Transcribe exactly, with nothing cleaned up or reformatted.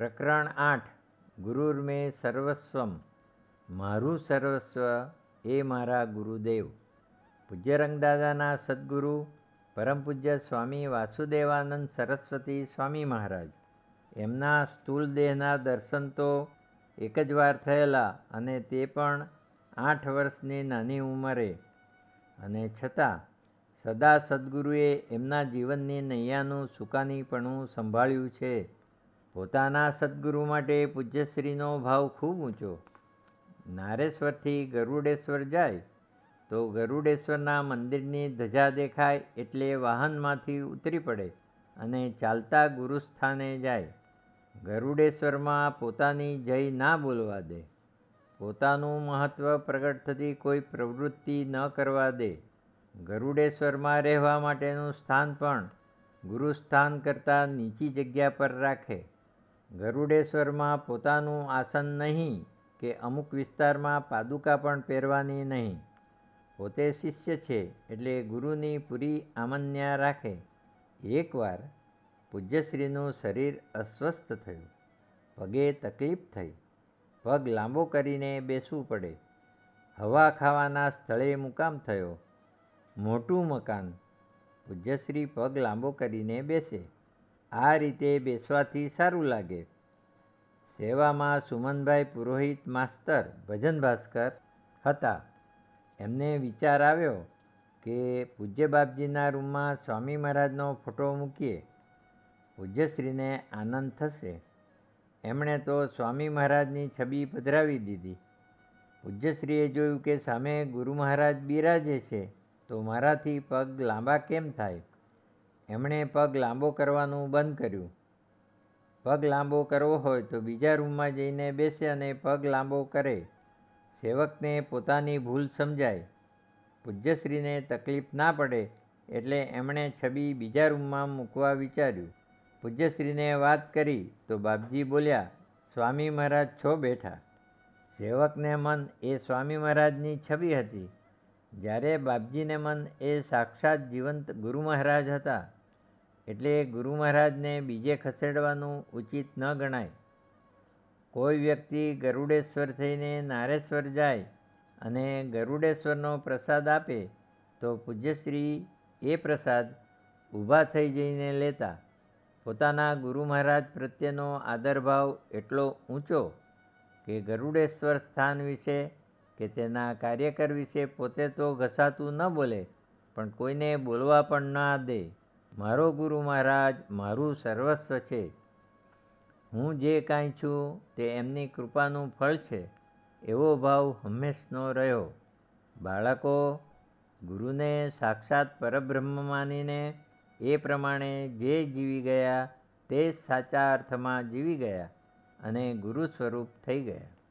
પ્રકરણ આઠ. ગુરુર્મે સર્વસ્વમ. મારું સર્વસ્વ એ મારા ગુરુદેવ. પૂજ્ય રંગદાદાના સદગુરુ પરમ પૂજ્ય સ્વામી વાસુદેવાનંદ સરસ્વતી સ્વામી મહારાજ. એમના સ્થૂળ દેહના દર્શન તો એક જ વાર થયેલા, અને તે પણ આઠ વર્ષની નાની ઉંમરે. અને છતાં સદા સદગુરુએ એમના જીવનની નૈયાનું સુકાનીપણું સંભાળ્યું છે. પોતાના સદગુરુ માટે પૂજ્યશ્રીનો ભાવ ખૂબ ઊંચો. નારેશ્વરથી ગરુડેશ્વર જાય તો ગરુડેશ્વરના મંદિરની ધજા દેખાય એટલે વાહનમાંથી ઉતરી પડે અને ચાલતા ગુરુસ્થાને જાય. ગરુડેશ્વરમાં પોતાની જય ના બોલવા દે, પોતાનું મહત્ત્વ પ્રગટ થતી કોઈ પ્રવૃત્તિ ન કરવા દે. ગરુડેશ્વરમાં રહેવા માટેનું સ્થાન પણ ગુરુસ્થાન કરતાં નીચી જગ્યા પર રાખે. ગરુડેશ્વરમાં પોતાનું આસન નહીં કે અમુક વિસ્તારમાં પાદુકા પણ પહેરવાની નહીં. પોતે શિષ્ય છે એટલે ગુરુની પૂરી આમન્યા રાખે. એકવાર પૂજ્યશ્રીનું શરીર અસ્વસ્થ થયું, પગે તકલીફ થઈ, પગ લાંબો કરીને બેસવું પડે. હવા ખાવાના સ્થળે મુકામ થયો, મોટું મકાન. પૂજ્યશ્રી પગ લાંબો કરીને બેસે. આ રીતે બેસવાથી સારું લાગે. સેવામાં સુમનભાઈ પુરોહિત માસ્તર ભજન ભાસ્કર હતા. એમને વિચાર આવ્યો કે પૂજ્ય બાપજીના રૂમમાં સ્વામી મહારાજનો ફોટો મૂકીએ, પૂજ્યશ્રીને આનંદ થશે. એમણે તો સ્વામી મહારાજની છબી પધરાવી દીધી. પૂજ્યશ્રીએ જોયું કે સામે ગુરુ મહારાજ બિરાજે છે, તો મારાથી પગ લાંબા કેમ થાય? એમણે પગ લાંબો કરવાનું બંધ કર્યું. પગ લાંબો કરવો હોય તો બીજા રૂમમાં જઈને બેસે અને પગ લાંબો કરે. સેવકને પોતાની ભૂલ સમજાય, પૂજ્યશ્રીને તકલીફ ના પડે એટલે એમણે છબી બીજા રૂમમાં મૂકવા વિચાર્યું. પૂજ્યશ્રીને વાત કરી તો બાપજી બોલ્યા, સ્વામી મહારાજ છો બેઠા. સેવકને મન એ સ્વામી મહારાજની છબી હતી, જ્યારે બાપજીને મન એ સાક્ષાત જીવંત ગુરુ મહારાજ હતા. એટલે ગુરુ મહારાજને બીજે ખસેડવાનું ઉચિત ન ગણાય. કોઈ વ્યક્તિ ગરુડેશ્વર થઈને નારેશ્વર જાય અને ગરુડેશ્વરનો પ્રસાદ આપે તો પૂજ્યશ્રી એ પ્રસાદ ઊભા થઈ જઈને લેતા. પોતાના ગુરુ મહારાજ પ્રત્યેનો આદરભાવ એટલો ઊંચો કે ગરુડેશ્વર સ્થાન વિશે કે તેના કાર્યકર વિશે પોતે તો ઘસાતું ન બોલે, પણ કોઈને બોલવા પણ ના દે. મારો ગુરુ મહારાજ મારું સર્વસ્વ છે. હું જે કાંઈ છું તે એમની કૃપાનું ફળ છે, એવો ભાવ હંમેશનો રહ્યો. બાળકો ગુરુને સાક્ષાત પરબ્રહ્મ માનીને એ પ્રમાણે જે જીવી ગયા તે જ સાચા અર્થમાં જીવી ગયા અને ગુરુ સ્વરૂપ થઈ ગયા.